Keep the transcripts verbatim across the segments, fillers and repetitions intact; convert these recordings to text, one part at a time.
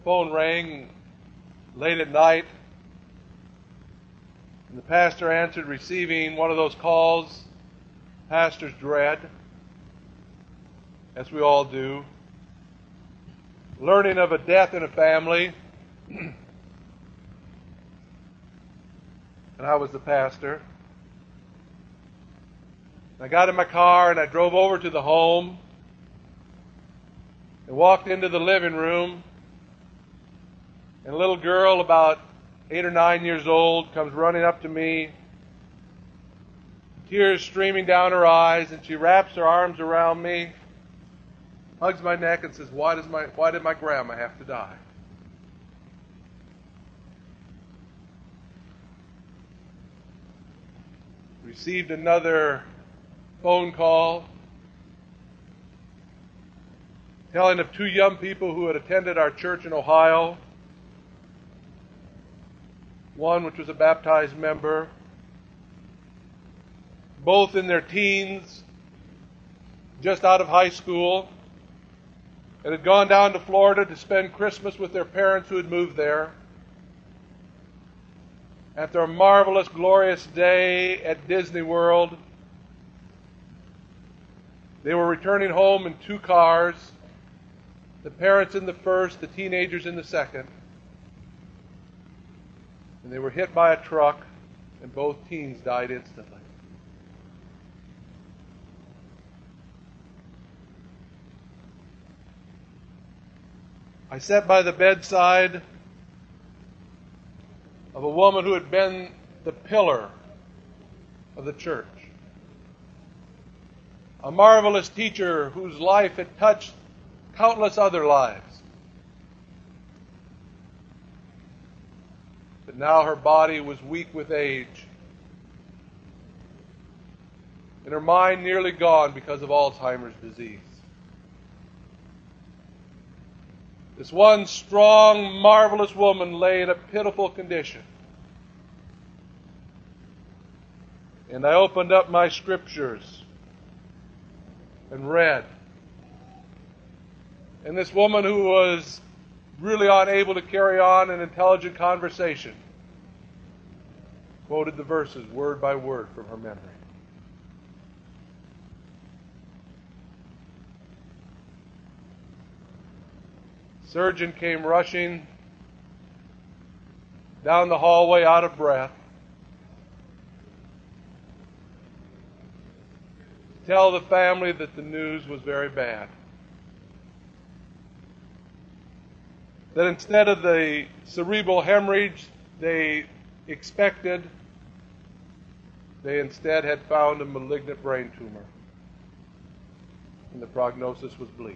phone rang late at night, and the pastor answered, receiving one of those calls pastors dread, as we all do, learning of a death in a family. And I was the pastor. I got in my car and I drove over to the home and walked into the living room, and a little girl about eight or nine years old comes running up to me, tears streaming down her eyes, and she wraps her arms around me, hugs my neck, and says, why does my why did my grandma have to die? Received another phone call telling of two young people who had attended our church in Ohio. One which was a baptized member, both in their teens, just out of high school, and had gone down to Florida to spend Christmas with their parents who had moved there. After a marvelous, glorious day at Disney World, they were returning home in two cars, the parents in the first, the teenagers in the second. And they were hit by a truck, and both teens died instantly. I sat by the bedside of a woman who had been the pillar of the church, a marvelous teacher whose life had touched countless other lives. But now her body was weak with age, and her mind nearly gone because of Alzheimer's disease. This one strong, marvelous woman lay in a pitiful condition. And I opened up my scriptures and read. And this woman, who was really unable to carry on an intelligent conversation, quoted the verses word by word from her memory. Surgeon came rushing down the hallway out of breath to tell the family that the news was very bad. That instead of the cerebral hemorrhage they expected, they instead had found a malignant brain tumor, and the prognosis was bleak.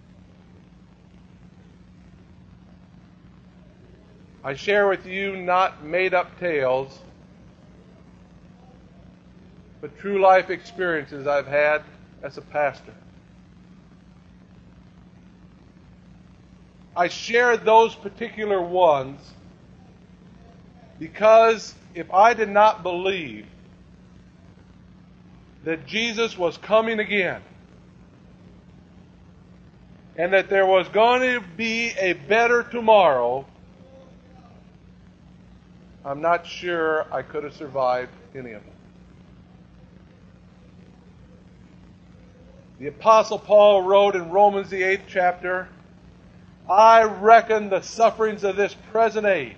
I share with you not made-up tales, but true life experiences I've had as a pastor. I share those particular ones because if I did not believe that Jesus was coming again and that there was going to be a better tomorrow, I'm not sure I could have survived any of them. The Apostle Paul wrote in Romans, the eighth chapter, I reckon the sufferings of this present age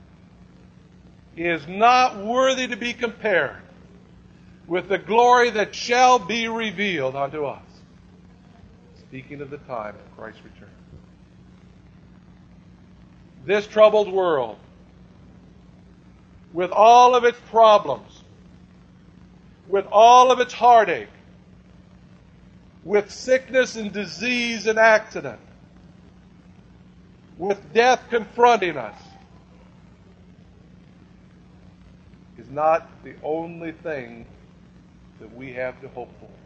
is not worthy to be compared with the glory that shall be revealed unto us. Speaking of the time of Christ's return. This troubled world, with all of its problems, with all of its heartache, with sickness and disease and accident, with death confronting us, is not the only thing that we have to hope for.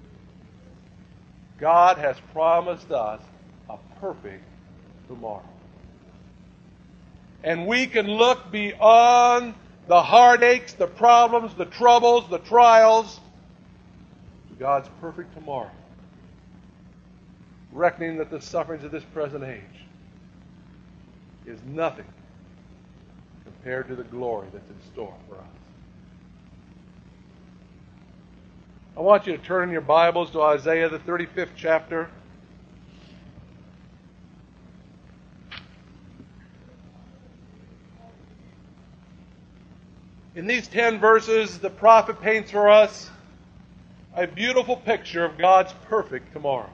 God has promised us a perfect tomorrow. And we can look beyond the heartaches, the problems, the troubles, the trials, to God's perfect tomorrow. Reckoning that the sufferings of this present age is nothing compared to the glory that's in store for us. I want you to turn in your Bibles to Isaiah, the thirty-fifth chapter. In these ten verses, the prophet paints for us a beautiful picture of God's perfect tomorrow.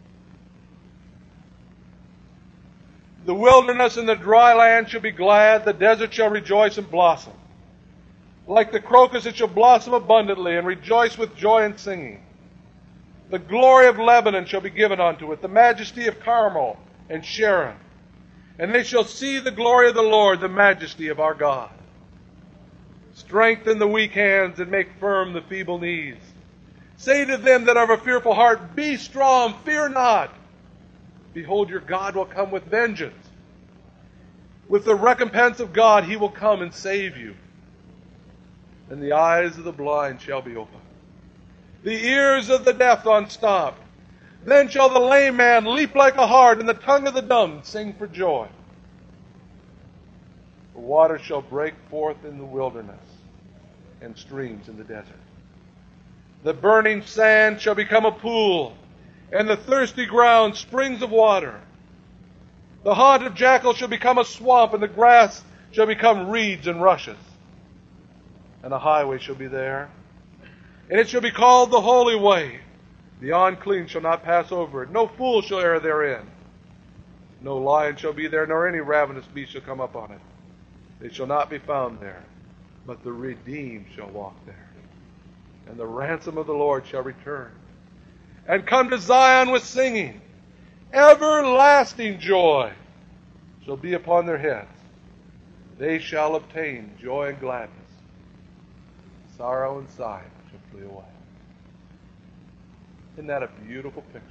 The wilderness and the dry land shall be glad, the desert shall rejoice and blossom. Like the crocus it shall blossom abundantly and rejoice with joy and singing. The glory of Lebanon shall be given unto it, the majesty of Carmel and Sharon. And they shall see the glory of the Lord, the majesty of our God. Strengthen the weak hands and make firm the feeble knees. Say to them that are of a fearful heart, be strong, fear not. Behold, your God will come with vengeance. With the recompense of God, he will come and save you. And the eyes of the blind shall be opened, the ears of the deaf unstopped. Then shall the lame man leap like a hart, and the tongue of the dumb sing for joy. The water shall break forth in the wilderness, and streams in the desert. The burning sand shall become a pool, and the thirsty ground springs of water. The haunt of jackals shall become a swamp, and the grass shall become reeds and rushes. And a highway shall be there, and it shall be called the Holy Way. The unclean shall not pass over it. No fool shall err therein. No lion shall be there, nor any ravenous beast shall come up on it. They shall not be found there, but the redeemed shall walk there. And the ransom of the Lord shall return, and come to Zion with singing. Everlasting joy shall be upon their heads. They shall obtain joy and gladness. Sorrow and sighing shall flee away. Isn't that a beautiful picture?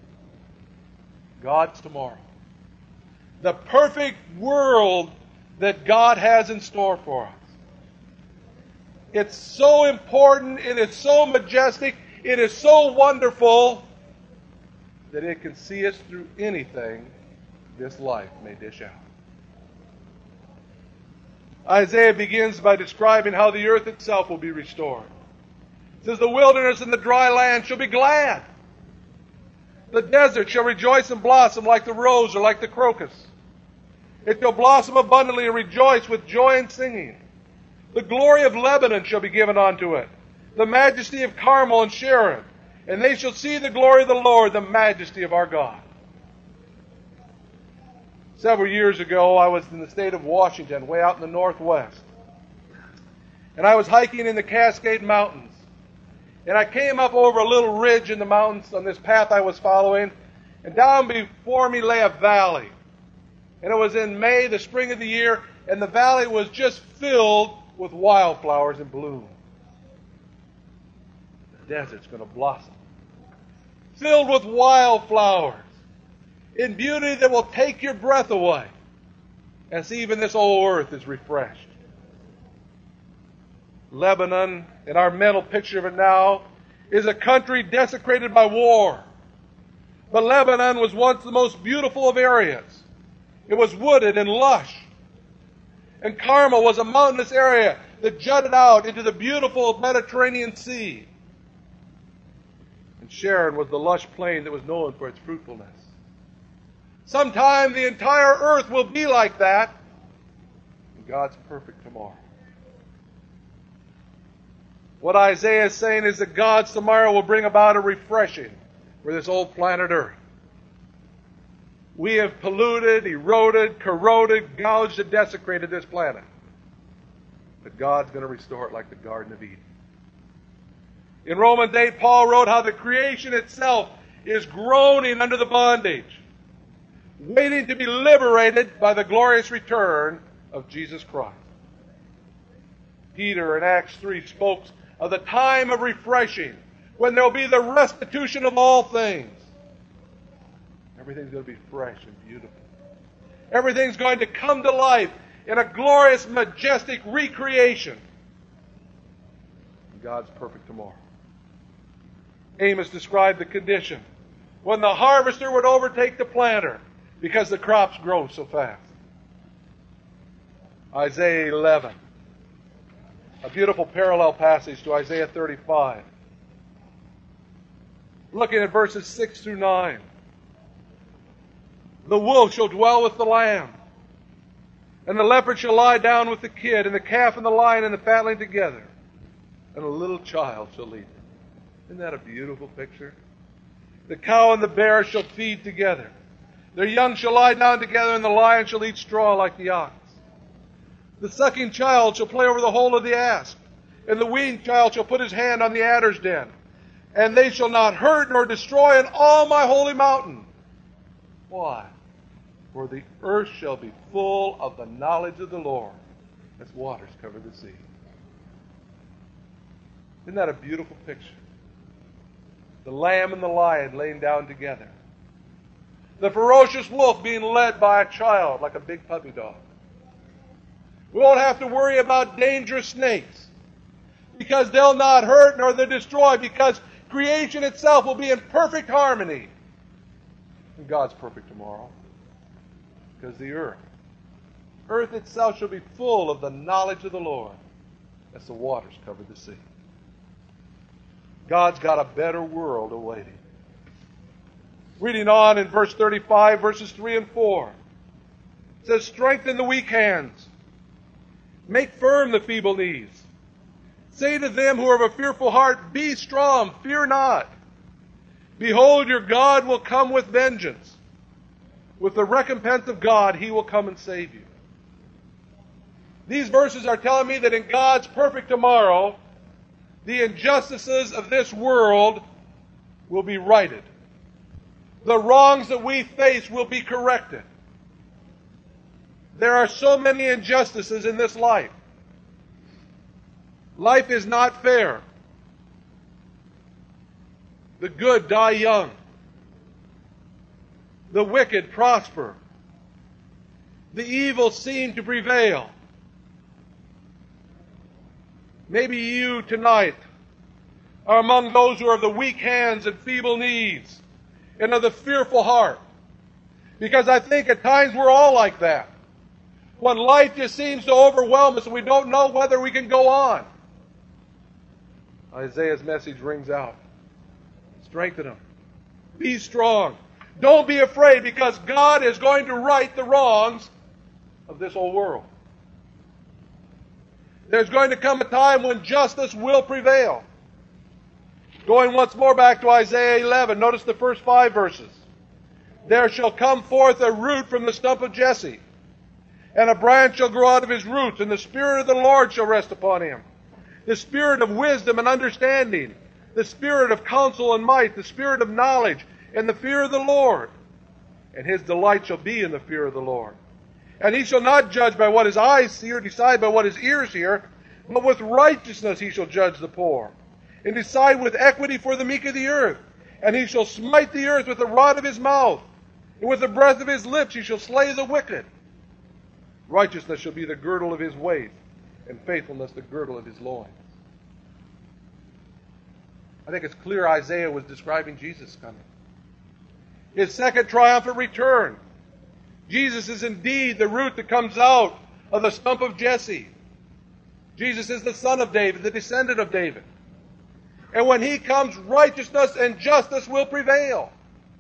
God's tomorrow. The perfect world that God has in store for us. It's so important, it is so majestic, it is so wonderful that it can see us through anything this life may dish out. Isaiah begins by describing how the earth itself will be restored. It says, the wilderness and the dry land shall be glad. The desert shall rejoice and blossom like the rose or like the crocus. It shall blossom abundantly and rejoice with joy and singing. The glory of Lebanon shall be given unto it, the majesty of Carmel and Sharon. And they shall see the glory of the Lord, the majesty of our God. Several years ago, I was in the state of Washington, way out in the northwest. And I was hiking in the Cascade Mountains. And I came up over a little ridge in the mountains on this path I was following. And down before me lay a valley. And it was in May, the spring of the year, and the valley was just filled with wildflowers in bloom. The desert's going to blossom. Filled with wildflowers. In beauty that will take your breath away, as even this old earth is refreshed. Lebanon, in our mental picture of it now, is a country desecrated by war. But Lebanon was once the most beautiful of areas. It was wooded and lush. And Carmel was a mountainous area that jutted out into the beautiful Mediterranean Sea. And Sharon was the lush plain that was known for its fruitfulness. Sometime the entire earth will be like that in God's perfect tomorrow. What Isaiah is saying is that God's tomorrow will bring about a refreshing for this old planet Earth. We have polluted, eroded, corroded, gouged, and desecrated this planet. But God's going to restore it like the Garden of Eden. In Romans eight, Paul wrote how the creation itself is groaning under the bondage, waiting to be liberated by the glorious return of Jesus Christ. Peter in Acts three spoke of the time of refreshing, when there will be the restitution of all things. Everything's going to be fresh and beautiful. Everything's going to come to life in a glorious, majestic recreation. God's perfect tomorrow. Amos described the condition when the harvester would overtake the planter because the crops grow so fast. Isaiah eleven. A beautiful parallel passage to Isaiah thirty-five. Looking at verses six through nine. The wolf shall dwell with the lamb, and the leopard shall lie down with the kid, and the calf and the lion and the fatling together, and a little child shall lead them. Isn't that a beautiful picture? The cow and the bear shall feed together. Their young shall lie down together, and the lion shall eat straw like the ox. The sucking child shall play over the hole of the asp, and the weaned child shall put his hand on the adder's den. And they shall not hurt nor destroy in all my holy mountain. Why? For the earth shall be full of the knowledge of the Lord, as waters cover the sea. Isn't that a beautiful picture? The lamb and the lion laying down together. The ferocious wolf being led by a child like a big puppy dog. We won't have to worry about dangerous snakes, because they'll not hurt nor they destroy, because creation itself will be in perfect harmony. And God's perfect tomorrow. Because the earth, earth itself shall be full of the knowledge of the Lord, as the waters cover the sea. God's got a better world awaiting. Reading on in verse thirty-five, verses three and four. It says, strengthen the weak hands. Make firm the feeble knees. Say to them who are of a fearful heart, be strong, fear not. Behold, your God will come with vengeance. With the recompense of God, He will come and save you. These verses are telling me that in God's perfect tomorrow, the injustices of this world will be righted. The wrongs that we face will be corrected. There are so many injustices in this life. Life is not fair. The good die young. The wicked prosper. The evil seem to prevail. Maybe you tonight are among those who are of the weak hands and feeble knees and of the fearful heart. Because I think at times we're all like that. When life just seems to overwhelm us and we don't know whether we can go on. Isaiah's message rings out. Strengthen them. Be strong. Don't be afraid, because God is going to right the wrongs of this whole world. There's going to come a time when justice will prevail. Going once more back to Isaiah eleven, notice the first five verses. There shall come forth a root from the stump of Jesse, and a branch shall grow out of his roots, and the Spirit of the Lord shall rest upon him. The Spirit of wisdom and understanding, the Spirit of counsel and might, the Spirit of knowledge, and the fear of the Lord. And his delight shall be in the fear of the Lord. And he shall not judge by what his eyes see, or decide by what his ears hear, but with righteousness he shall judge the poor, and decide with equity for the meek of the earth. And he shall smite the earth with the rod of his mouth, and with the breath of his lips he shall slay the wicked. Righteousness shall be the girdle of his waist, and faithfulness the girdle of his loins. I think it's clear Isaiah was describing Jesus coming. His second triumphant return. Jesus is indeed the root that comes out of the stump of Jesse. Jesus is the son of David, the descendant of David. And when he comes, righteousness and justice will prevail.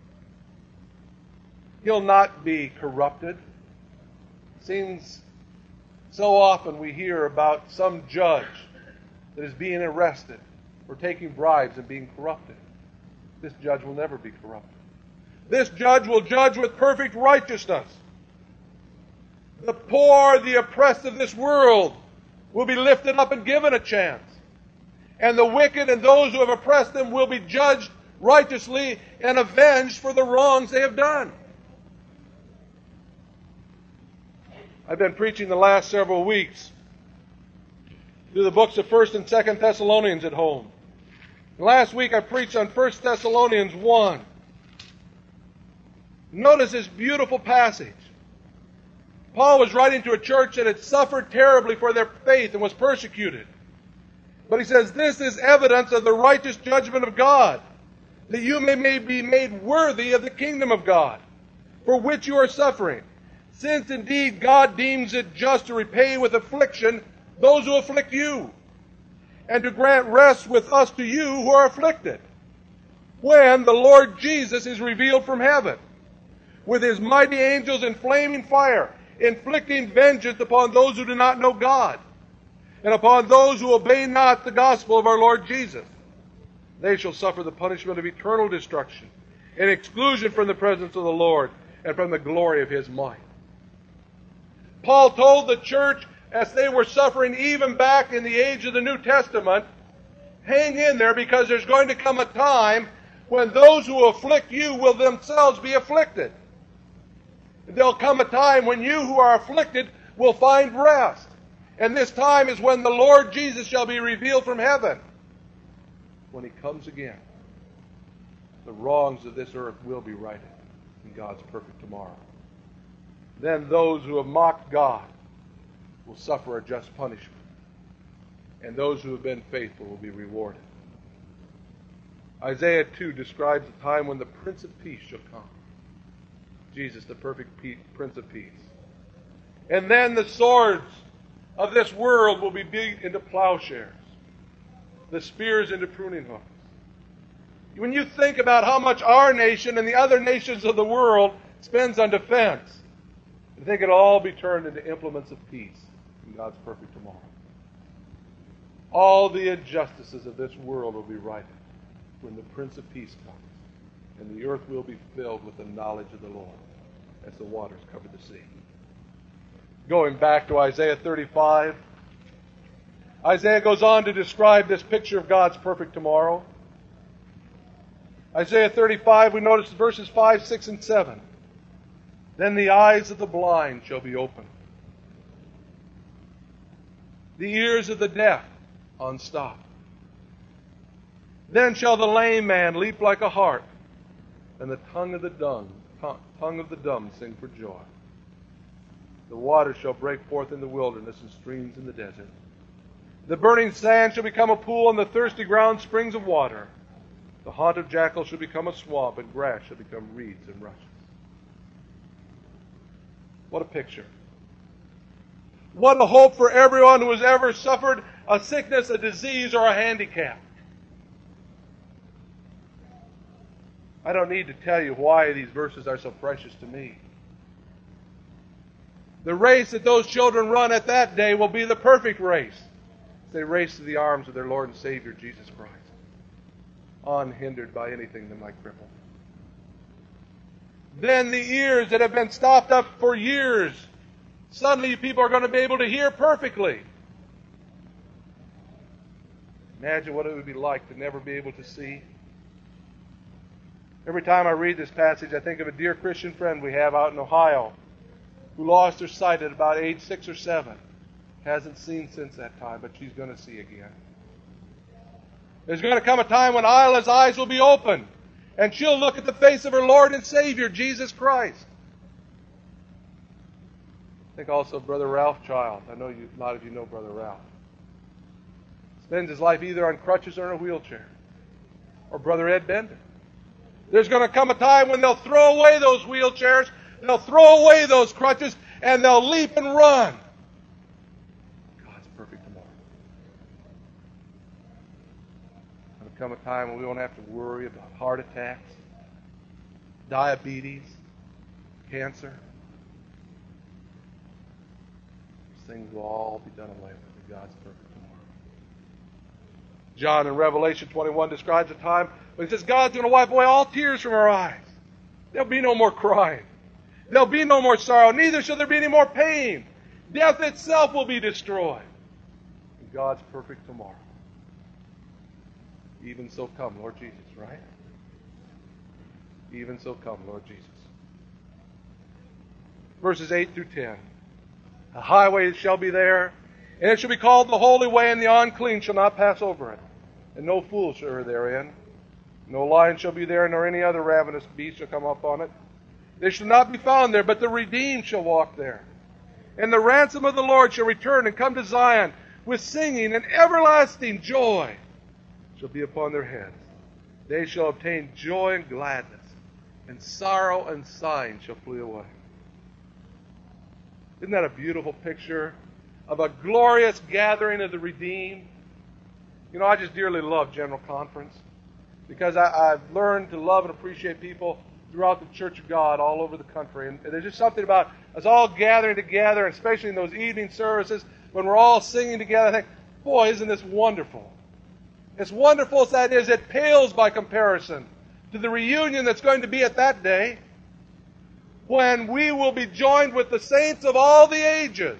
He'll not be corrupted. Seems so often we hear about some judge that is being arrested for taking bribes and being corrupted. This judge will never be corrupted. This judge will judge with perfect righteousness. The poor, the oppressed of this world will be lifted up and given a chance. And the wicked and those who have oppressed them will be judged righteously and avenged for the wrongs they have done. I've been preaching the last several weeks through the books of First and Second Thessalonians at home. Last week I preached on First Thessalonians one. Notice this beautiful passage. Paul was writing to a church that had suffered terribly for their faith and was persecuted. But he says, this is evidence of the righteous judgment of God, that you may, may be made worthy of the kingdom of God, for which you are suffering. since indeed God deems it just to repay with affliction those who afflict you, and to grant rest with us to you who are afflicted, when the Lord Jesus is revealed from heaven, with his mighty angels in flaming fire, inflicting vengeance upon those who do not know God, and upon those who obey not the gospel of our Lord Jesus. They shall suffer the punishment of eternal destruction, and exclusion from the presence of the Lord, and from the glory of his might. Paul told the church, as they were suffering even back in the age of the New Testament, hang in there, because there's going to come a time when those who afflict you will themselves be afflicted. There'll come a time when you who are afflicted will find rest. And this time is when the Lord Jesus shall be revealed from heaven. When he comes again, the wrongs of this earth will be righted in God's perfect tomorrow. Then those who have mocked God will suffer a just punishment, and those who have been faithful will be rewarded. Isaiah two describes the time when the Prince of Peace shall come. Jesus, the perfect Prince of Peace. And then the swords of this world will be beat into plowshares, the spears into pruning hooks. When you think about how much our nation and the other nations of the world spends on defense, I think it'll all be turned into implements of peace in God's perfect tomorrow. All the injustices of this world will be righted when the Prince of Peace comes, and the earth will be filled with the knowledge of the Lord as the waters cover the sea. Going back to Isaiah thirty-five, Isaiah goes on to describe this picture of God's perfect tomorrow. Isaiah thirty-five, we notice verses five, six, and seven. Then the eyes of the blind shall be opened, the ears of the deaf unstopped. Then shall the lame man leap like a hart, and the tongue of the dumb, tongue of the dumb sing for joy. The waters shall break forth in the wilderness and streams in the desert. The burning sand shall become a pool, and the thirsty ground springs of water. The haunt of jackals shall become a swamp, and grass shall become reeds and rushes. What a picture. What a hope for everyone who has ever suffered a sickness, a disease, or a handicap. I don't need to tell you why these verses are so precious to me. The race that those children run at that day will be the perfect race. They race to the arms of their Lord and Savior, Jesus Christ, unhindered by anything that might cripple. Then the ears that have been stopped up for years, suddenly people are going to be able to hear perfectly. Imagine what it would be like to never be able to see. Every time I read this passage, I think of a dear Christian friend we have out in Ohio who lost her sight at about age six or seven. Hasn't seen since that time, but she's going to see again. There's going to come a time when Isla's eyes will be open, and she'll look at the face of her Lord and Savior, Jesus Christ. I think also of Brother Ralph Child. I know you, a lot of you know Brother Ralph. Spends his life either on crutches or in a wheelchair. Or Brother Ed Bender. There's going to come a time when they'll throw away those wheelchairs, they'll throw away those crutches, and they'll leap and run. God's perfect tomorrow. There'll come a time when we won't have to worry about heart attacks, diabetes, cancer. These things will all be done away with in God's perfect tomorrow. John in Revelation twenty-one describes a time when he says God's going to wipe away all tears from our eyes. There'll be no more crying. There'll be no more sorrow. Neither shall there be any more pain. Death itself will be destroyed. In God's perfect tomorrow. Even so come, Lord Jesus, right? Even so come, Lord Jesus. Verses eight through ten. A highway shall be there, and it shall be called the Holy Way, and the unclean shall not pass over it. And no fool shall err therein. No lion shall be there, nor any other ravenous beast shall come up on it. They shall not be found there, but the redeemed shall walk there. And the ransom of the Lord shall return and come to Zion with singing, and everlasting joy shall be upon their heads. They shall obtain joy and gladness, and sorrow and sighing shall flee away. Isn't that a beautiful picture of a glorious gathering of the redeemed? You know, I just dearly love General Conference because I, I've learned to love and appreciate people throughout the Church of God all over the country. And there's just something about us all gathering together, especially in those evening services when we're all singing together. I think, boy, isn't this wonderful? As wonderful as that is, it pales by comparison to the reunion that's going to be at that day when we will be joined with the saints of all the ages.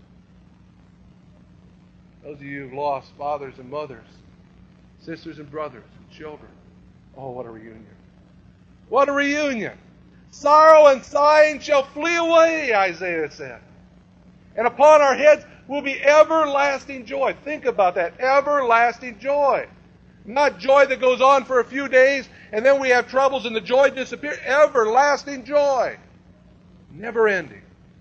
Those of you who've lost fathers and mothers, sisters and brothers and children. Oh, what a reunion. What a reunion. Sorrow and sighing shall flee away, Isaiah said. And upon our heads will be everlasting joy. Think about that. Everlasting joy. Not joy that goes on for a few days and then we have troubles and the joy disappears. Everlasting joy. Never ending.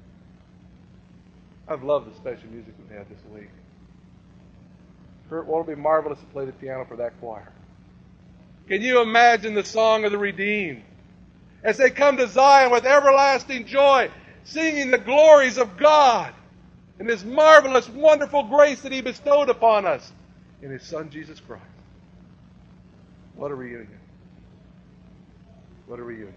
I've loved the special music we've had this week. Kurt, won't it be marvelous to play the piano for that choir? Can you imagine the song of the redeemed as they come to Zion with everlasting joy, singing the glories of God and His marvelous, wonderful grace that He bestowed upon us in His Son, Jesus Christ? What a reunion. What a reunion.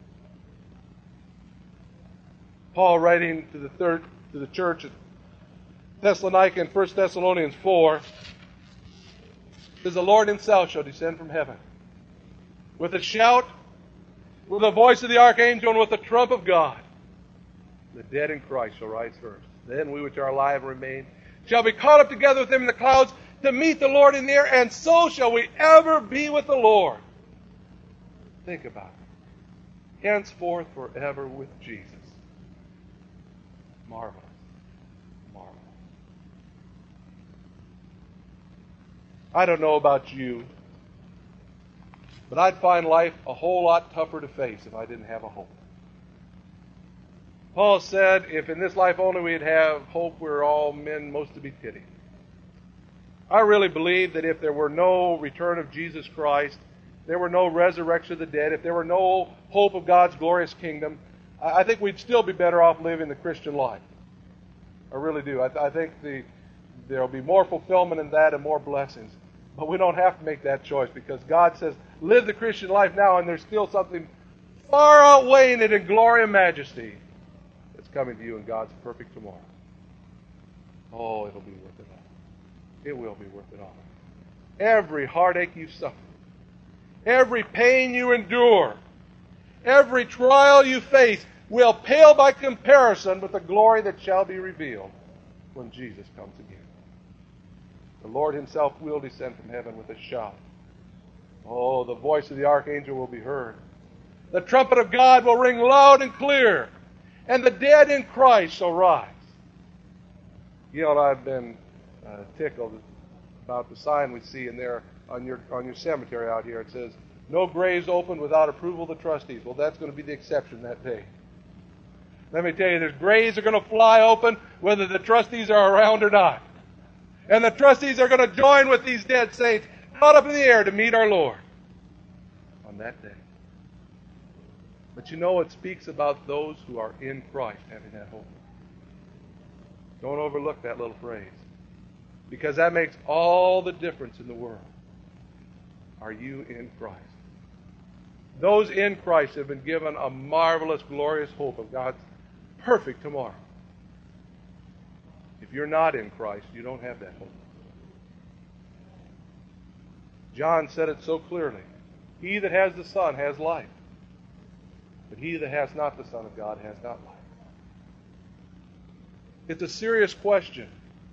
Paul, writing to the third to the church at Thessalonica in First Thessalonians four, says, the Lord Himself shall descend from heaven with a shout, with the voice of the archangel, and with the trump of God. The dead in Christ shall rise first. Then we which are alive and remain shall be caught up together with them in the clouds to meet the Lord in the air, and so shall we ever be with the Lord. Think about it. Henceforth forever with Jesus. Marvelous. Marvelous. I don't know about you, but I'd find life a whole lot tougher to face if I didn't have a hope. Paul said, if in this life only we'd have hope, we're all men most to be pitied. I really believe that if there were no return of Jesus Christ, there were no resurrection of the dead, if there were no hope of God's glorious kingdom, I think we'd still be better off living the Christian life. I really do. I, th- I think the, there'll be more fulfillment in that and more blessings. But we don't have to make that choice because God says, live the Christian life now, and there's still something far outweighing it in glory and majesty that's coming to you in God's perfect tomorrow. Oh, it'll be worth it all. It will be worth it all. Every heartache you suffer, every pain you endure, every trial you face will pale by comparison with the glory that shall be revealed when Jesus comes again. The Lord Himself will descend from heaven with a shout. Oh, the voice of the archangel will be heard. The trumpet of God will ring loud and clear, and the dead in Christ shall rise. You know, I've been uh, tickled about the sign we see in there on your on your cemetery out here. It says, no graves opened without approval of the trustees. Well, that's going to be the exception that day. Let me tell you, there's graves are going to fly open whether the trustees are around or not. And the trustees are going to join with these dead saints caught up in the air to meet our Lord on that day. But you know, it speaks about those who are in Christ having that hope. Don't overlook that little phrase, because that makes all the difference in the world. Are you in Christ? Those in Christ have been given a marvelous, glorious hope of God's perfect tomorrow. If you're not in Christ, you don't have that hope. John said it so clearly. He that has the Son has life, but he that has not the Son of God has not life. It's a serious question.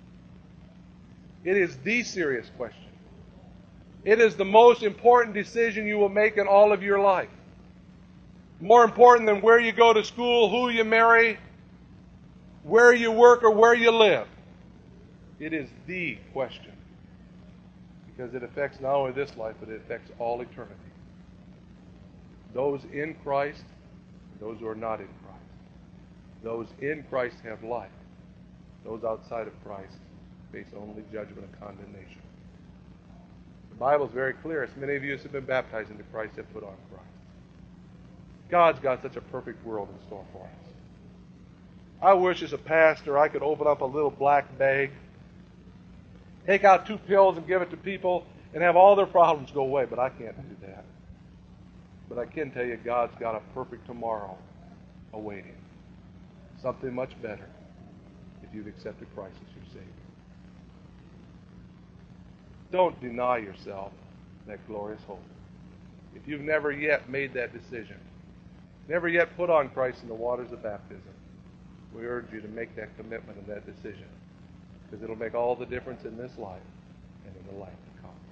It is the serious question. It is the most important decision you will make in all of your life. More important than where you go to school, who you marry, where you work, or where you live. It is the question. Because it affects not only this life, but it affects all eternity. Those in Christ, those who are not in Christ. Those in Christ have life. Those outside of Christ face only judgment and condemnation. The Bible is very clear. As many of you as have been baptized into Christ have put on Christ. God's got such a perfect world in store for us. I wish as a pastor I could open up a little black bag, take out two pills and give it to people and have all their problems go away, but I can't do that. But I can tell you God's got a perfect tomorrow awaiting. Something much better if you've accepted Christ as your Savior. Don't deny yourself that glorious hope. If you've never yet made that decision, never yet put on Christ in the waters of baptism, we urge you to make that commitment and that decision, because it'll make all the difference in this life and in the life to come.